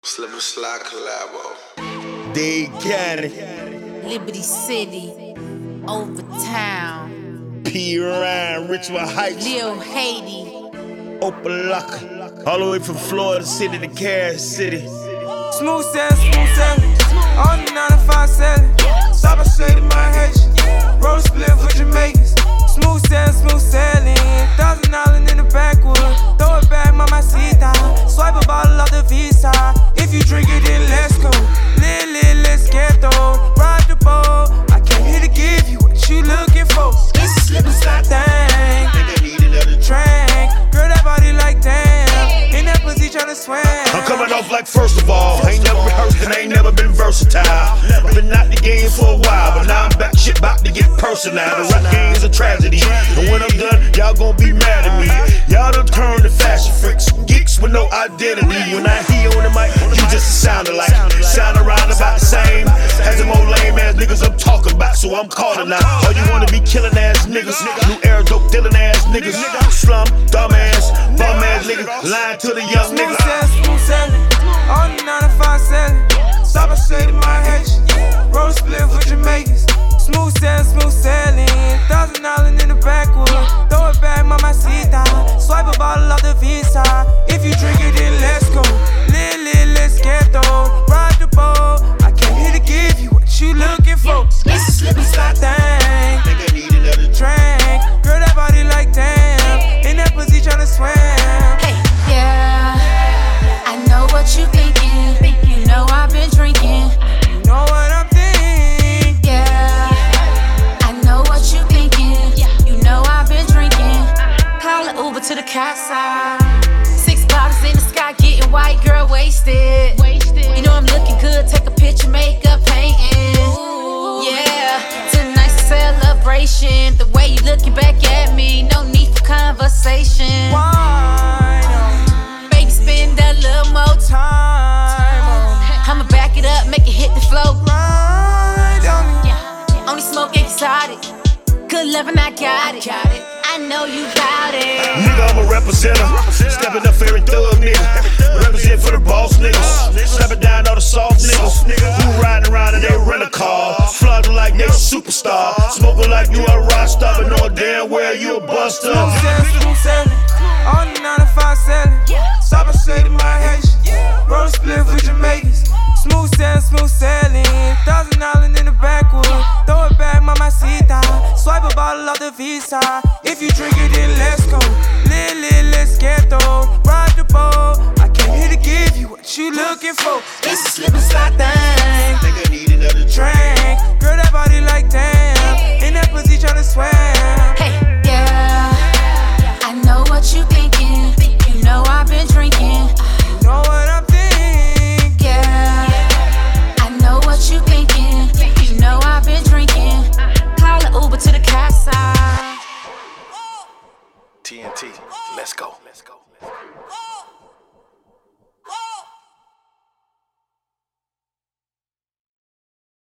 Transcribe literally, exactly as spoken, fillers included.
Slip and slide collabo. Dade County, Liberty City, Overtown, P. Ryan, Richmond Heights, Lil Haiti, Opalaka, all the way from Florida City to Kansas City. Smooth sailing, smooth sailing, on the nine to five sailing. Stop and shade in my Haitian, roll a split with Jamaicans. Smooth sailing, smooth sailing, thousand island in the backwood. Throw it back, mamacita, swipe a bottle off the Visa. If you drink it, then let's go. Lit, lit, let's get though. Ride the boat, I came here to give you what you looking for. It's a slip and slide thing, think I need another drink. Girl, that body like damn, in that pussy tryna swim. I'm coming off like first of all, I ain't never rehearsed and I ain't never been versatile. Been out the game for a while, but now I'm back, shit bout to get personal. The rap game is a tragedy, and when I'm done, y'all gon' be mad at me. Y'all done turned to fashion freaks, geeks with no identity. When I hear on the mic, you just sound alike. Sound around about the same as them old lame ass niggas I'm talking about, so I'm calling out. All you wanna be killing ass niggas, new era dope dealing ass niggas, slum, dumb ass, bum ass niggas, lying to the young Smooth niggas. sailing, smooth sailing, on the nine to five sailing. Stop and shade in my Haitian, roll a split with Jamaicans. Smooth sailing, smooth sailing, thousand island in the backwood. Throw it back, mamacita, swipe a bottle off the Visa. If you drink it, then let's go. Lit, lit, let's get though. Ride the boat, I came here to give you what you looking for. It's a slip and slide thing, think I need another drink. Girl, that body like damn, in that pussy tryna swim. hey, yeah. I know what you thinking. You know I've been drinking. You know what I'm thinking. Yeah. I know what you thinking. You know I've been drinking. Call an Uber to the casa. Six bottles in the sky, getting white, girl wasted. You know I'm looking good. Take a picture, makeup, painting. Yeah. Tonight's a celebration. The way you looking back at me, no need for conversation. Why no Baby, spend a little more time. time on me? I'ma back it up, make it hit the flow. Ride on me. Only smoke exotic. Good loving, I got it. I know you got it. Nigga, I'm a representer. Stepping up for every thug nigga. Represent for the boss niggas. Stepping down all the soft niggas. Who riding around in their rental car. Flooding like they a superstar. Smoking like you a rock star, but know damn well you a buster. Smooth sailing, smooth sailing, on the nine to five sailing. Stop and shade in my Haitian, roll a split with Jamaicans. Smooth sailing, smooth sailing, thousand island in the backwood. Throw it back, mamacita, swipe a bottle off the Visa. If you drink it, then let's go. Lit, lit, let's get though. Ride the boat, I came here to give you what you looking for. It's a slip and slide thing, think I need another drink. Girl, that body like damn, in that pussy tryna swim. Hey, yeah. I know what you thinking. You know I've been drinking. You know what I'm thinking. Yeah. I know what you thinking. You know I've been drinking. Call an Uber to the casa. T N T, let's go. Let's go.